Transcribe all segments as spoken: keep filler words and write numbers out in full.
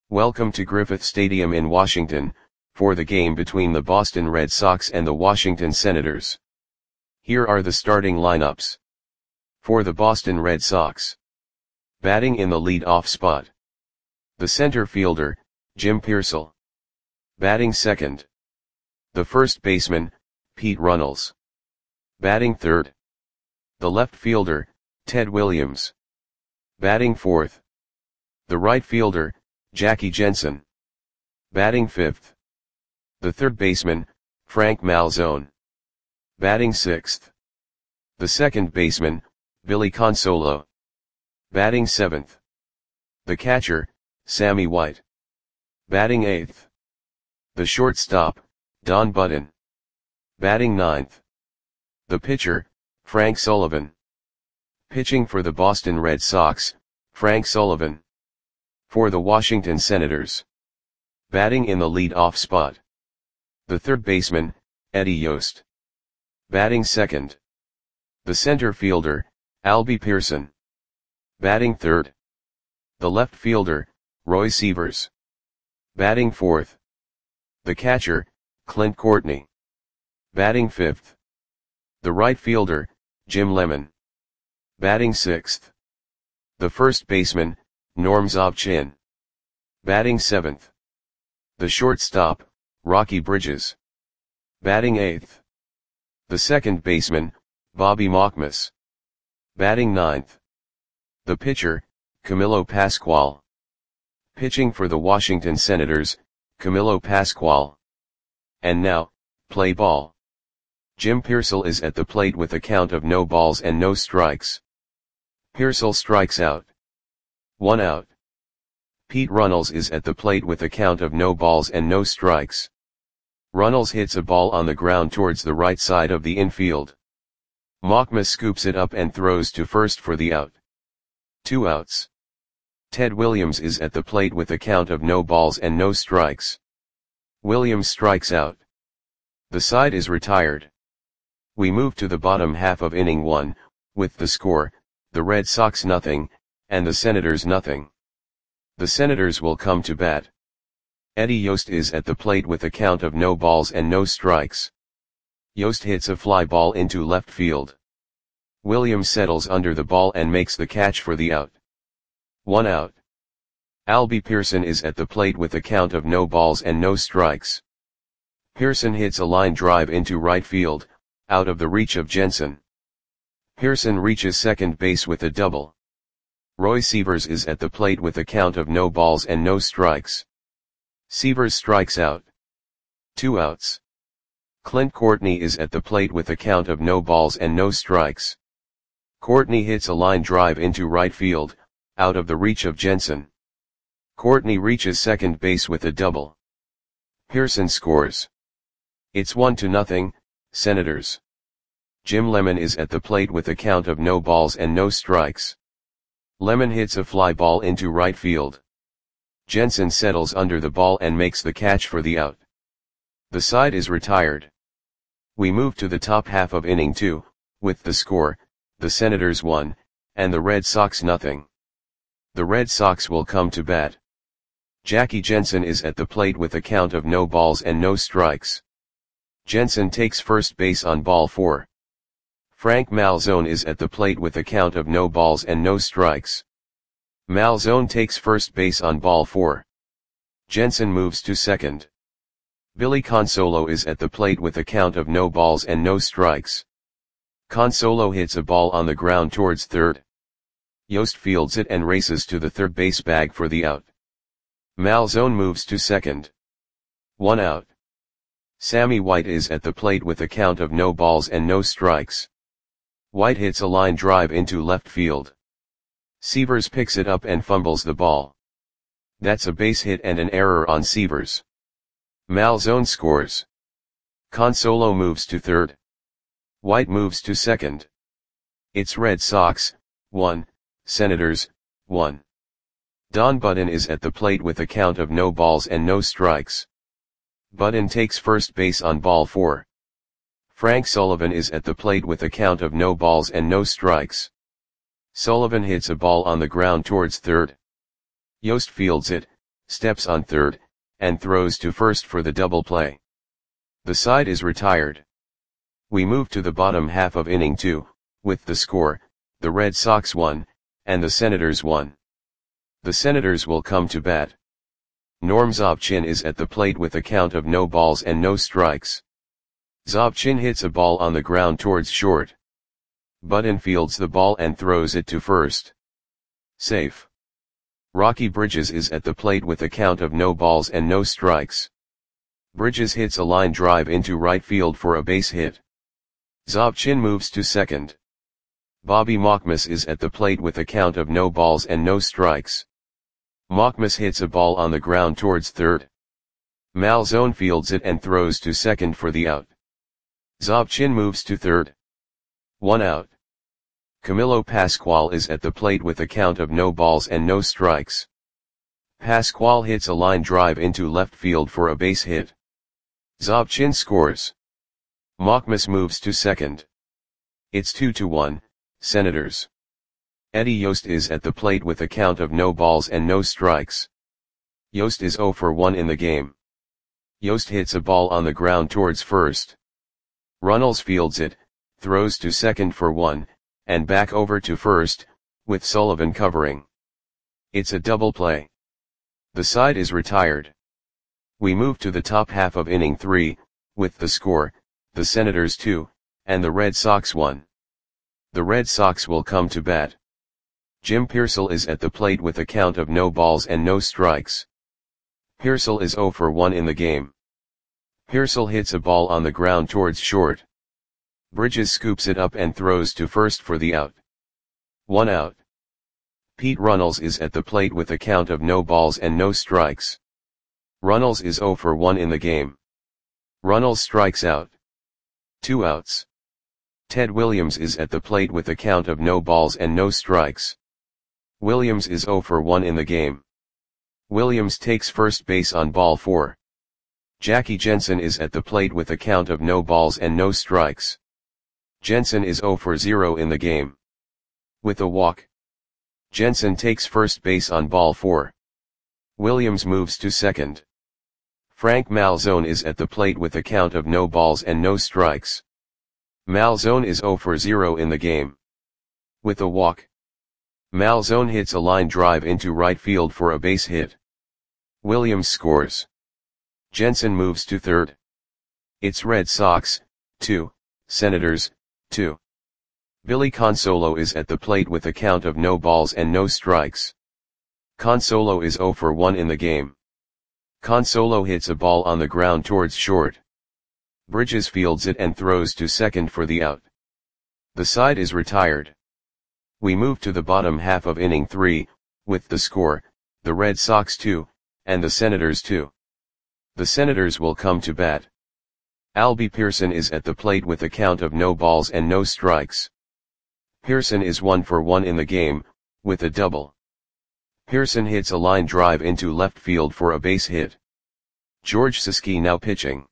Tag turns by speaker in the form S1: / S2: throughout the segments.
S1: Welcome to Griffith Stadium in Washington, for the game between the Boston Red Sox and the Washington Senators. Here are the starting lineups. For the Boston Red Sox. Batting in the lead-off spot. The center fielder, Jim Piersall. Batting second. The first baseman, Pete Runnels. Batting third. The left fielder, Ted Williams. Batting fourth. The right fielder, Jackie Jensen. Batting fifth. The third baseman, Frank Malzone. Batting sixth. The second baseman, Billy Consolo. Batting seventh. The catcher, Sammy White. Batting eighth. The shortstop, Don Button. Batting ninth. The pitcher, Frank Sullivan. Pitching for the Boston Red Sox, Frank Sullivan. For the Washington Senators. Batting in the lead-off spot. The third baseman, Eddie Yost. Batting second. The center fielder, Albie Pearson. Batting third. The left fielder, Roy Sievers. Batting fourth. The catcher, Clint Courtney. Batting fifth. The right fielder, Jim Lemon. Batting sixth. The first baseman, Norm Zobchin. Batting seventh. The shortstop, Rocky Bridges. Batting eighth. The second baseman, Bobby Mockmas. Batting ninth. The pitcher, Camilo Pascual. Pitching for the Washington Senators, Camilo Pascual. And now, play ball. Jim Piersall is at the plate with a count of no balls and no strikes. Piersall strikes out. One out. Pete Runnels is at the plate with a count of no balls and no strikes. Runnels hits a ball on the ground towards the right side of the infield. Mockmas scoops it up and throws to first for the out. Two outs. Ted Williams is at the plate with a count of no balls and no strikes. Williams strikes out. The side is retired. We move to the bottom half of inning one, with the score, the Red Sox nothing, and the Senators nothing. The Senators will come to bat. Eddie Yost is at the plate with a count of no balls and no strikes. Yost hits a fly ball into left field. Williams settles under the ball and makes the catch for the out. One out. Albie Pearson is at the plate with a count of no balls and no strikes. Pearson hits a line drive into right field, out of the reach of Jensen. Pearson reaches second base with a double. Roy Sievers is at the plate with a count of no balls and no strikes. Sievers strikes out. Two outs. Clint Courtney is at the plate with a count of no balls and no strikes. Courtney hits a line drive into right field, out of the reach of Jensen. Courtney reaches second base with a double. Pearson scores. It's one to nothing, Senators. Jim Lemon is at the plate with a count of no balls and no strikes. Lemon hits a fly ball into right field. Jensen settles under the ball and makes the catch for the out. The side is retired. We move to the top half of inning two, with the score, the Senators one, and the Red Sox nothing. The Red Sox will come to bat. Jackie Jensen is at the plate with a count of no balls and no strikes. Jensen takes first base on ball four. Frank Malzone is at the plate with a count of no balls and no strikes. Malzone takes first base on ball four. Jensen moves to second. Billy Consolo is at the plate with a count of no balls and no strikes. Consolo hits a ball on the ground towards third. Yost fields it and races to the third base bag for the out. Malzone moves to second. One out. Sammy White is at the plate with a count of no balls and no strikes. White hits a line drive into left field. Sievers picks it up and fumbles the ball. That's a base hit and an error on Sievers. Malzone scores. Consolo moves to third. White moves to second. It's Red Sox, one, Senators, one. Don Button is at the plate with a count of no balls and no strikes. Button takes first base on ball four. Frank Sullivan is at the plate with a count of no balls and no strikes. Sullivan hits a ball on the ground towards third. Yost fields it, steps on third, and throws to first for the double play. The side is retired. We move to the bottom half of inning two, with the score, the Red Sox one, and the Senators one. The Senators will come to bat. Norm Zobchin is at the plate with a count of no balls and no strikes. Zobchin hits a ball on the ground towards short. Button fields the ball and throws it to first. Safe. Rocky Bridges is at the plate with a count of no balls and no strikes. Bridges hits a line drive into right field for a base hit. Zobchin moves to second. Bobby Machmas is at the plate with a count of no balls and no strikes. Machmas hits a ball on the ground towards third. Malzone fields it and throws to second for the out. Zobchin moves to third. One out. Camilo Pascual is at the plate with a count of no balls and no strikes. Pascual hits a line drive into left field for a base hit. Zobchin scores. Machmas moves to second. It's two to one, Senators. Eddie Yost is at the plate with a count of no balls and no strikes. Yost is zero for one in the game. Yost hits a ball on the ground towards first. Runnels fields it, throws to second for one, and back over to first, with Sullivan covering. It's a double play. The side is retired. We move to the top half of inning three, with the score, the Senators two, and the Red Sox one. The Red Sox will come to bat. Jim Piersall is at the plate with a count of no balls and no strikes. Piersall is zero for one in the game. Piersall hits a ball on the ground towards short. Bridges scoops it up and throws to first for the out. One out. Pete Runnels is at the plate with a count of no balls and no strikes. Runnels is zero for one in the game. Runnels strikes out. Two outs. Ted Williams is at the plate with a count of no balls and no strikes. Williams is zero for one in the game. Williams takes first base on ball four. Jackie Jensen is at the plate with a count of no balls and no strikes. Jensen is zero for zero in the game. With a walk. Jensen takes first base on ball four. Williams moves to second. Frank Malzone is at the plate with a count of no balls and no strikes. Malzone is zero for zero in the game. With a walk. Malzone hits a line drive into right field for a base hit. Williams scores. Jensen moves to third. It's Red Sox, two, Senators, two. Billy Consolo is at the plate with a count of no balls and no strikes. Consolo is zero for one in the game. Consolo hits a ball on the ground towards short. Bridges fields it and throws to second for the out. The side is retired. We move to the bottom half of inning three, with the score, the Red Sox two, and the Senators two. The Senators will come to bat. Albie Pearson is at the plate with a count of no balls and no strikes. Pearson is one for one in the game, with a double. Pearson hits a line drive into left field for a base hit. George Siski now pitching.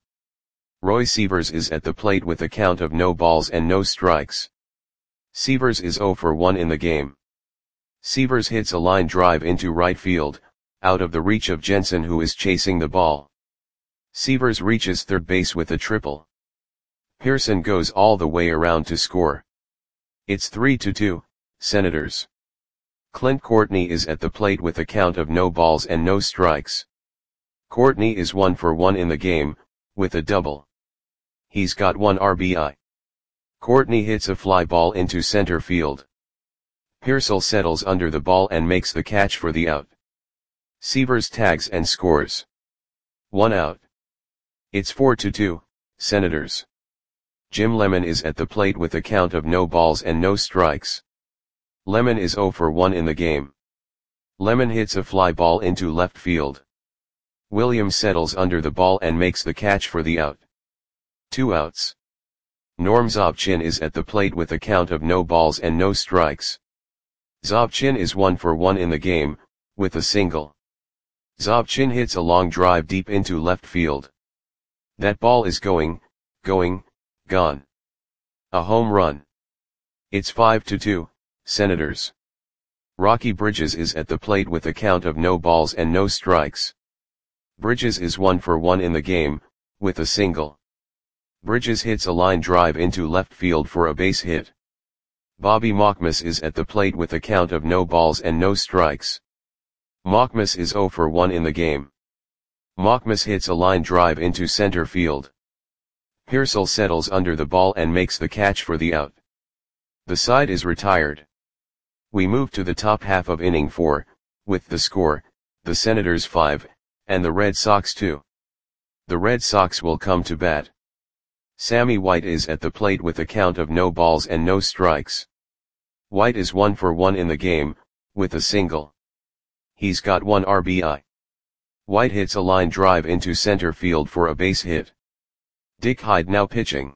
S1: Roy Sievers is at the plate with a count of no balls and no strikes. Sievers is zero for one in the game. Sievers hits a line drive into right field, out of the reach of Jensen who is chasing the ball. Sievers reaches third base with a triple. Pearson goes all the way around to score. It's three to two, Senators. Clint Courtney is at the plate with a count of no balls and no strikes. Courtney is one for one in the game, with a double. He's got one R B I. Courtney hits a fly ball into center field. Piersall settles under the ball and makes the catch for the out. Sievers tags and scores. One out. It's four to two, Senators. Jim Lemon is at the plate with a count of no balls and no strikes. Lemon is zero for one in the game. Lemon hits a fly ball into left field. Williams settles under the ball and makes the catch for the out. Two outs. Norm Zobchin is at the plate with a count of no balls and no strikes. Zobchin is one for one in the game, with a single. Zobchin hits a long drive deep into left field. That ball is going, going, gone. A home run. It's five to two, Senators. Rocky Bridges is at the plate with a count of no balls and no strikes. Bridges is one for one in the game, with a single. Bridges hits a line drive into left field for a base hit. Bobby Mockmas is at the plate with a count of no balls and no strikes. Mockmas is zero for one in the game. Mockmas hits a line drive into center field. Pearsall settles under the ball and makes the catch for the out. The side is retired. We move to the top half of inning four, with the score, the Senators five, and the Red Sox two. The Red Sox will come to bat. Sammy White is at the plate with a count of no balls and no strikes. White is one for one in the game, with a single. He's got one R B I. White hits a line drive into center field for a base hit. Dick Hyde now pitching.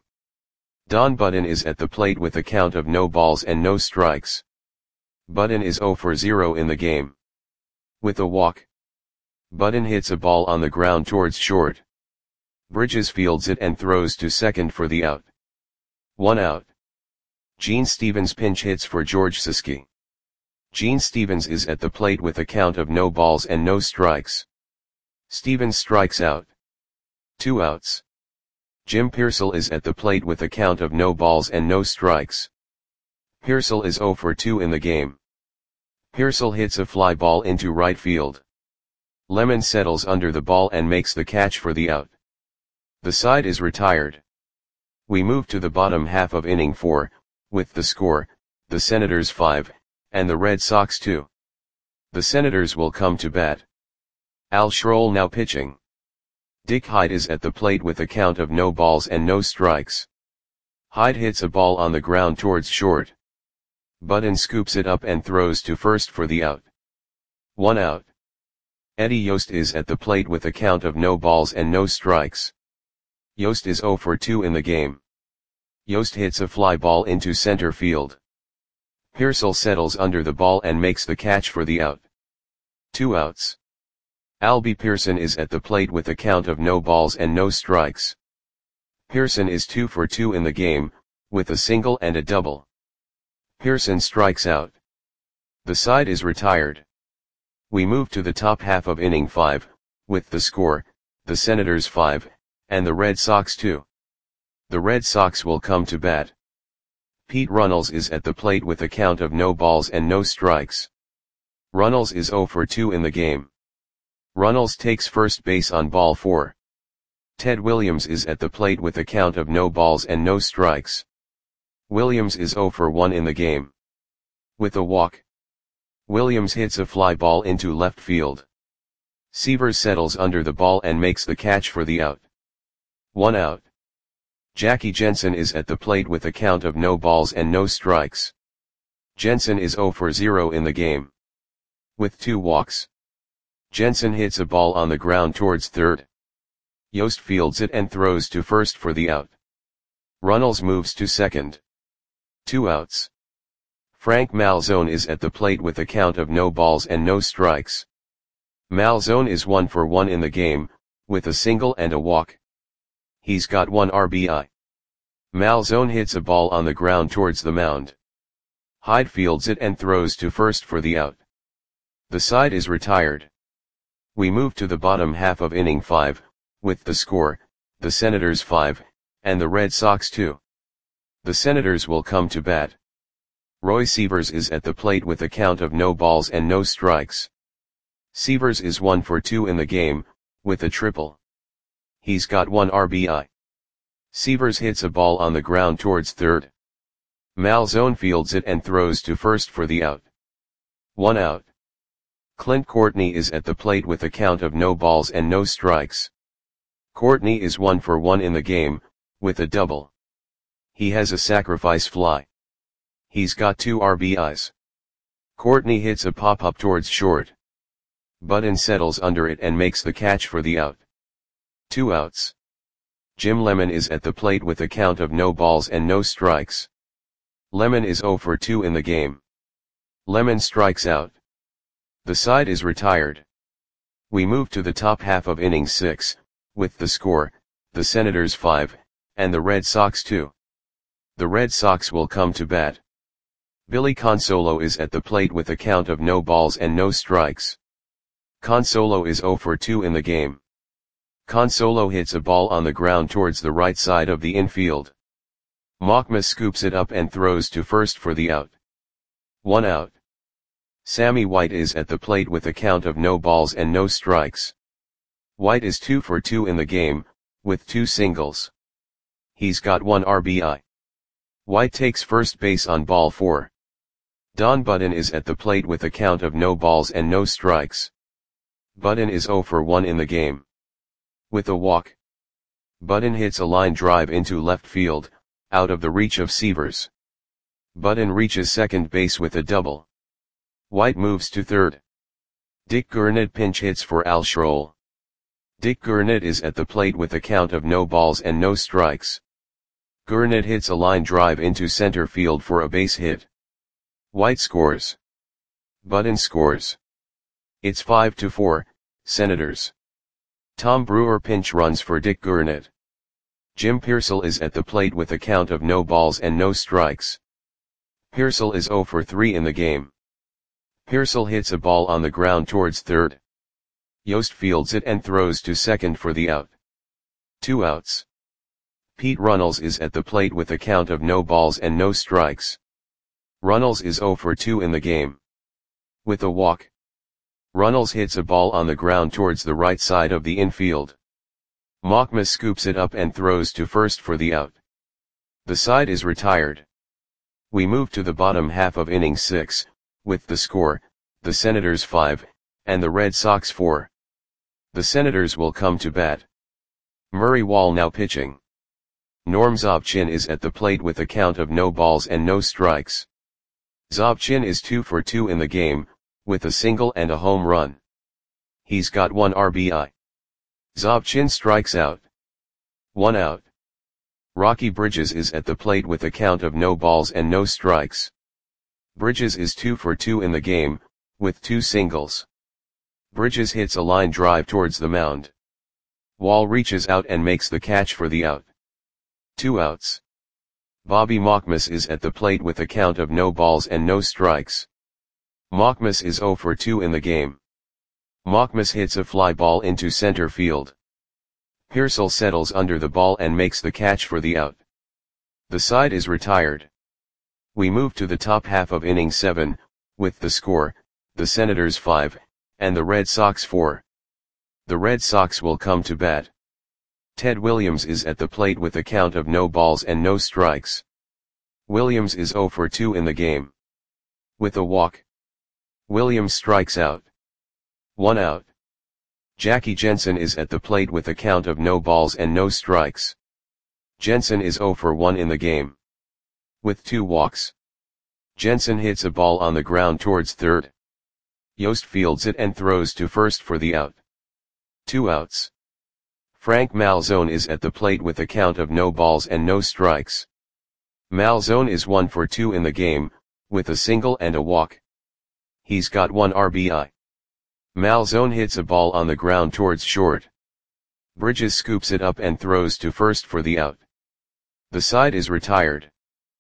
S1: Don Button is at the plate with a count of no balls and no strikes. Button is zero for zero in the game. With a walk. Button hits a ball on the ground towards short. Bridges fields it and throws to second for the out. One out. Gene Stevens pinch hits for George Siski. Gene Stevens is at the plate with a count of no balls and no strikes. Stevens strikes out. Two outs. Jim Pearsall is at the plate with a count of no balls and no strikes. Pearsall is zero for two in the game. Pearsall hits a fly ball into right field. Lemon settles under the ball and makes the catch for the out. The side is retired. We move to the bottom half of inning four, with the score, the Senators five, and the Red Sox two. The Senators will come to bat. Al Schroll now pitching. Dick Hyde is at the plate with a count of no balls and no strikes. Hyde hits a ball on the ground towards short. Button scoops it up and throws to first for the out. One out. Eddie Yost is at the plate with a count of no balls and no strikes. Yost is zero for two in the game. Yost hits a fly ball into center field. Pearsall settles under the ball and makes the catch for the out. Two outs. Albie Pearson is at the plate with a count of no balls and no strikes. Pearson is two for two in the game, with a single and a double. Pearson strikes out. The side is retired. We move to the top half of inning five, with the score, the Senators five, and the Red Sox two. The Red Sox will come to bat. Pete Runnels is at the plate with a count of no balls and no strikes. Runnels is zero for two in the game. Runnels takes first base on ball four. Ted Williams is at the plate with a count of no balls and no strikes. Williams is zero for one in the game. With a walk. Williams hits a fly ball into left field. Severs settles under the ball and makes the catch for the out. One out. Jackie Jensen is at the plate with a count of no balls and no strikes. Jensen is zero for zero in the game. With two walks. Jensen hits a ball on the ground towards third. Yost fields it and throws to first for the out. Runnels moves to second. Two outs. Frank Malzone is at the plate with a count of no balls and no strikes. Malzone is one for one in the game, with a single and a walk. He's got one R B I. Malzone hits a ball on the ground towards the mound. Hyde fields it and throws to first for the out. The side is retired. We move to the bottom half of inning five, with the score, the Senators five, and the Red Sox two. The Senators will come to bat. Roy Severs is at the plate with a count of no balls and no strikes. Severs is one for two in the game, with a triple. He's got one R B I. Severs hits a ball on the ground towards third. Malzone fields it and throws to first for the out. One out. Clint Courtney is at the plate with a count of no balls and no strikes. Courtney is one for one in the game, with a double. He has a sacrifice fly. He's got two R B Is. Courtney hits a pop-up towards short. Button settles under it and makes the catch for the out. Two outs. Jim Lemon is at the plate with a count of no balls and no strikes. Lemon is zero for two in the game. Lemon strikes out. The side is retired. We move to the top half of inning six, with the score, the Senators five, and the Red Sox two. The Red Sox will come to bat. Billy Consolo is at the plate with a count of no balls and no strikes. Consolo is zero for two in the game. Consolo hits a ball on the ground towards the right side of the infield. Machma scoops it up and throws to first for the out. One out. Sammy White is at the plate with a count of no balls and no strikes. White is two for two in the game, with two singles. He's got one R B I. White takes first base on ball four. Don Button is at the plate with a count of no balls and no strikes. Button is zero for one in the game. With a walk, Button hits a line drive into left field, out of the reach of Sievers. Button reaches second base with a double. White moves to third. Dick Gurnett pinch hits for Al Schroll. Dick Gurnett is at the plate with a count of no balls and no strikes. Gurnett hits a line drive into center field for a base hit. White scores. Button scores. It's five to four, Senators. Tom Brewer pinch runs for Dick Gurnett. Jim Piersall is at the plate with a count of no balls and no strikes. Piersall is zero for three in the game. Piersall hits a ball on the ground towards third. Yost fields it and throws to second for the out. Two outs. Pete Runnels is at the plate with a count of no balls and no strikes. Runnels is zero for two in the game. With a walk, Runnels hits a ball on the ground towards the right side of the infield. Machma scoops it up and throws to first for the out. The side is retired. We move to the bottom half of inning six, with the score, the Senators five, and the Red Sox four. The Senators will come to bat. Murray Wall now pitching. Norm Zobchin is at the plate with a count of no balls and no strikes. Zobchin is two for two in the game, with a single and a home run. He's got one R B I. Zobchin strikes out. One out. Rocky Bridges is at the plate with a count of no balls and no strikes. Bridges is two for two in the game, with two singles. Bridges hits a line drive towards the mound. Wall reaches out and makes the catch for the out. Two outs. Bobby Machmas is at the plate with a count of no balls and no strikes. Machmas is zero for two in the game. Machmas hits a fly ball into center field. Piersall settles under the ball and makes the catch for the out. The side is retired. We move to the top half of inning seven, with the score, the Senators five, and the Red Sox four. The Red Sox will come to bat. Ted Williams is at the plate with a count of no balls and no strikes. Williams is zero for two in the game. With a walk, Williams strikes out. One out. Jackie Jensen is at the plate with a count of no balls and no strikes. Jensen is zero for one in the game. With two walks, Jensen hits a ball on the ground towards third. Yost fields it and throws to first for the out. Two outs. Frank Malzone is at the plate with a count of no balls and no strikes. Malzone is one for two in the game, with a single and a walk. He's got one R B I. Malzone hits a ball on the ground towards short. Bridges scoops it up and throws to first for the out. The side is retired.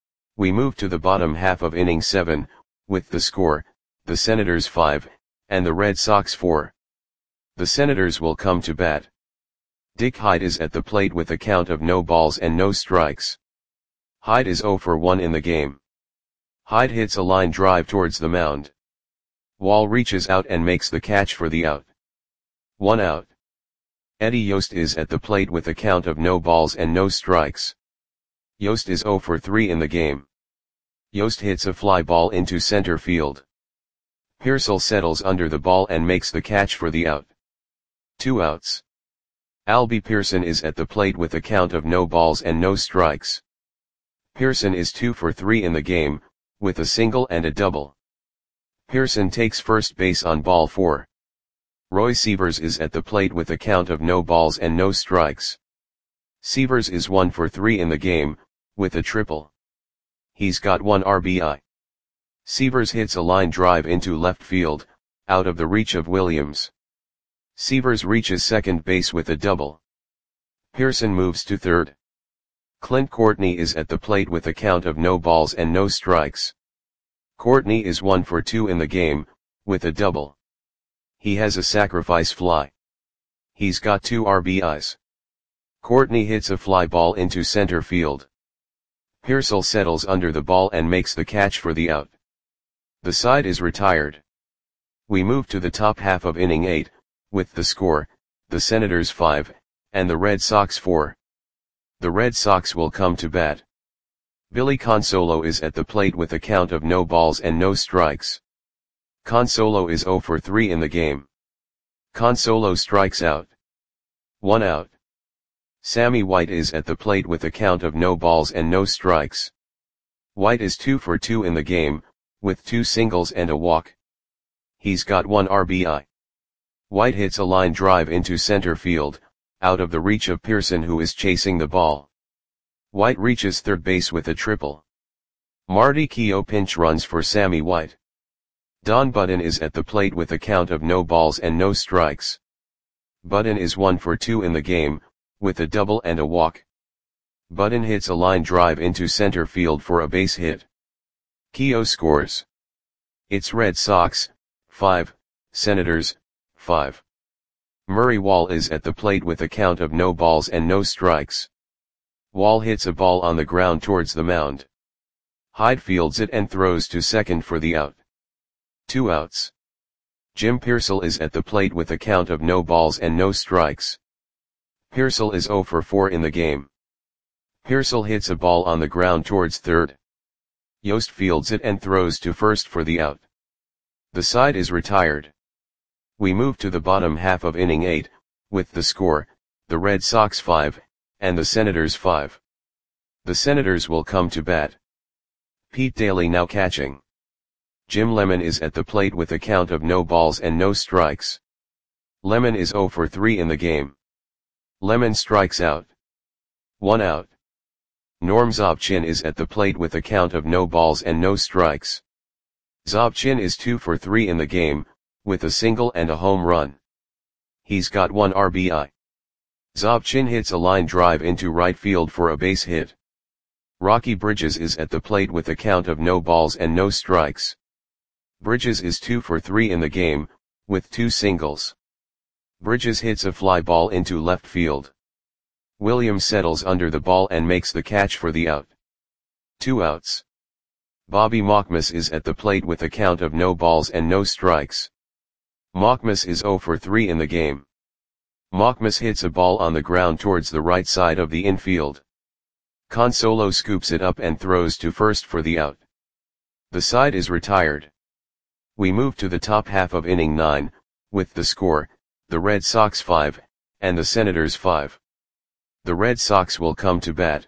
S1: We move to the bottom half of inning seven, with the score, the Senators five, and the Red Sox four. The Senators will come to bat. Dick Hyde is at the plate with a count of no balls and no strikes. Hyde is zero for one in the game. Hyde hits a line drive towards the mound. Wall reaches out and makes the catch for the out. One out. Eddie Yost is at the plate with a count of no balls and no strikes. Yost is zero for three in the game. Yost hits a fly ball into center field. Piersall settles under the ball and makes the catch for the out. Two outs. Albie Pearson is at the plate with a count of no balls and no strikes. Pearson is two for three in the game, with a single and a double. Pearson takes first base on ball four. Roy Sievers is at the plate with a count of no balls and no strikes. Sievers is one for three in the game, with a triple. He's got one R B I. Sievers hits a line drive into left field, out of the reach of Williams. Sievers reaches second base with a double. Pearson moves to third. Clint Courtney is at the plate with a count of no balls and no strikes. Courtney is one for two in the game, with a double. He has a sacrifice fly. He's got two R B Is. Courtney hits a fly ball into center field. Pearsall settles under the ball and makes the catch for the out. The side is retired. We move to the top half of inning eight, with the score, the Senators five, and the Red Sox four. The Red Sox will come to bat. Billy Consolo is at the plate with a count of no balls and no strikes. Consolo is zero for three in the game. Consolo strikes out. One out. Sammy White is at the plate with a count of no balls and no strikes. White is two for two in the game, with two singles and a walk. He's got one R B I. White hits a line drive into center field, out of the reach of Pearson, who is chasing the ball. White reaches third base with a triple. Marty Keough pinch runs for Sammy White. Don Budden is at the plate with a count of no balls and no strikes. Budden is one for two in the game, with a double and a walk. Budden hits a line drive into center field for a base hit. Keough scores. It's Red Sox, five, Senators, five. Murray Wall is at the plate with a count of no balls and no strikes. Wall hits a ball on the ground towards the mound. Hyde fields it and throws to second for the out. Two outs. Jim Pearsall is at the plate with a count of no balls and no strikes. Pearsall is zero for four in the game. Pearsall hits a ball on the ground towards third. Yost fields it and throws to first for the out. The side is retired. We move to the bottom half of inning eight, with the score, the Red Sox five, and the Senators five. The Senators will come to bat. Pete Daly now catching. Jim Lemon is at the plate with a count of no balls and no strikes. Lemon is zero for three in the game. Lemon strikes out. One out. Norm Zobchin is at the plate with a count of no balls and no strikes. Zobchin is two for three in the game, with a single and a home run. He's got one R B I. Zobchin hits a line drive into right field for a base hit. Rocky Bridges is at the plate with a count of no balls and no strikes. Bridges is two for three in the game, with two singles. Bridges hits a fly ball into left field. Williams settles under the ball and makes the catch for the out. Two outs. Bobby Mockmas is at the plate with a count of no balls and no strikes. Mockmas is zero for three in the game. Mockmas hits a ball on the ground towards the right side of the infield. Consolo scoops it up and throws to first for the out. The side is retired. We move to the top half of inning nine, with the score, the Red Sox five, and the Senators five. The Red Sox will come to bat.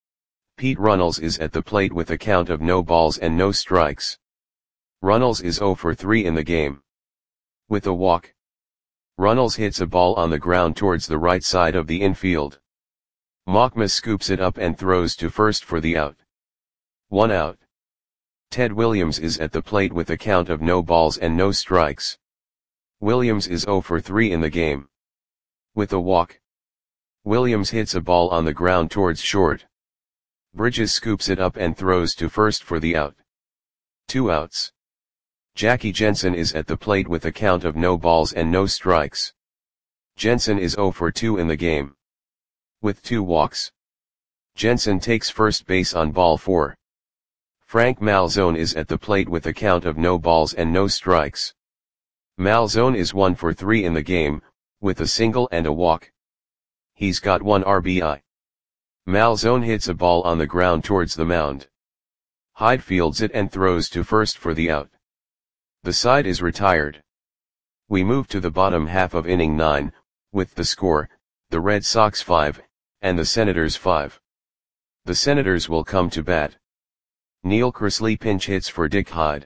S1: Pete Runnels is at the plate with a count of no balls and no strikes. Runnels is zero for three in the game. With a walk. Runnels hits a ball on the ground towards the right side of the infield. Mockmas scoops it up and throws to first for the out. One out. Ted Williams is at the plate with a count of no balls and no strikes. Williams is zero for three in the game. With a walk. Williams hits a ball on the ground towards short. Bridges scoops it up and throws to first for the out. Two outs. Jackie Jensen is at the plate with a count of no balls and no strikes. Jensen is zero for two in the game. With two walks. Jensen takes first base on ball four. Frank Malzone is at the plate with a count of no balls and no strikes. Malzone is one for three in the game, with a single and a walk. He's got one R B I. Malzone hits a ball on the ground towards the mound. Hyde fields it and throws to first for the out. The side is retired. We move to the bottom half of inning nine, with the score, the Red Sox five, and the Senators five. The Senators will come to bat. Neil Chrisley pinch hits for Dick Hyde.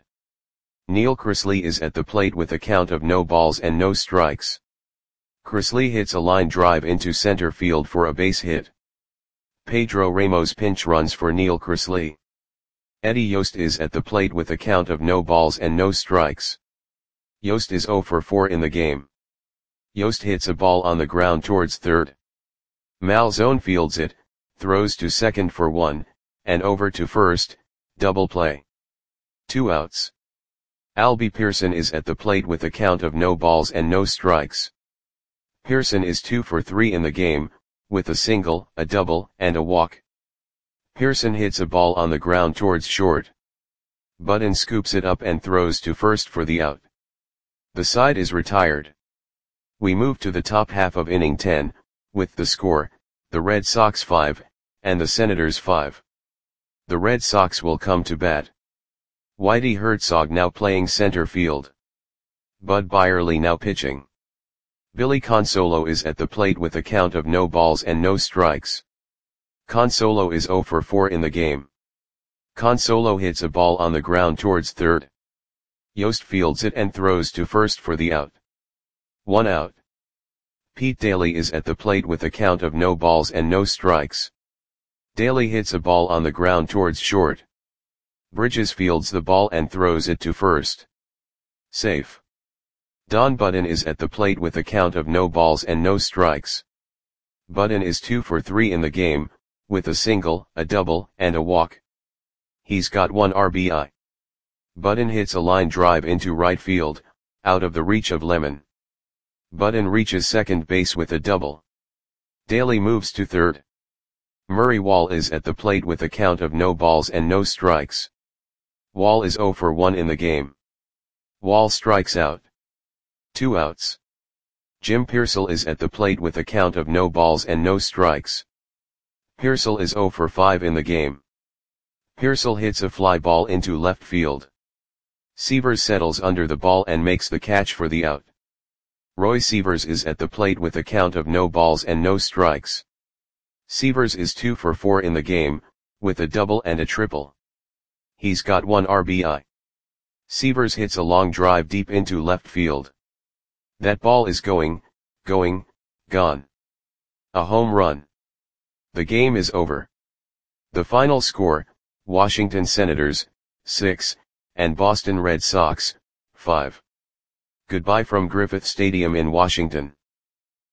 S1: Neil Chrisley is at the plate with a count of no balls and no strikes. Chrisley hits a line drive into center field for a base hit. Pedro Ramos pinch runs for Neil Chrisley. Eddie Yost is at the plate with a count of no balls and no strikes. Yost is zero for four in the game. Yost hits a ball on the ground towards third. Malzone fields it, throws to second for one, and over to first, double play. Two outs. Albie Pearson is at the plate with a count of no balls and no strikes. Pearson is two for three in the game, with a single, a double, and a walk. Pearson hits a ball on the ground towards short. Budden scoops it up and throws to first for the out. The side is retired. We move to the top half of inning ten, with the score, the Red Sox five, and the Senators five. The Red Sox will come to bat. Whitey Herzog now playing center field. Bud Byerly now pitching. Billy Consolo is at the plate with a count of no balls and no strikes. Consolo is zero for four in the game. Consolo hits a ball on the ground towards third. Yost fields it and throws to first for the out. One out. Pete Daly is at the plate with a count of no balls and no strikes. Daly hits a ball on the ground towards short. Bridges fields the ball and throws it to first. Safe. Don Budden is at the plate with a count of no balls and no strikes. Budden is two for three in the game, with a single, a double, and a walk. He's got one R B I. Budden hits a line drive into right field, out of the reach of Lemon. Budden reaches second base with a double. Daly moves to third. Murray Wall is at the plate with a count of no balls and no strikes. Wall is zero for one in the game. Wall strikes out. Two outs. Jim Piersall is at the plate with a count of no balls and no strikes. Piersall is zero for five in the game. Piersall hits a fly ball into left field. Sievers settles under the ball and makes the catch for the out. Roy Sievers is at the plate with a count of no balls and no strikes. Sievers is two for four in the game, with a double and a triple. He's got one R B I. Sievers hits a long drive deep into left field. That ball is going, going, gone. A home run. The game is over. The final score, Washington Senators, six, and Boston Red Sox, five. Goodbye from Griffith Stadium in Washington.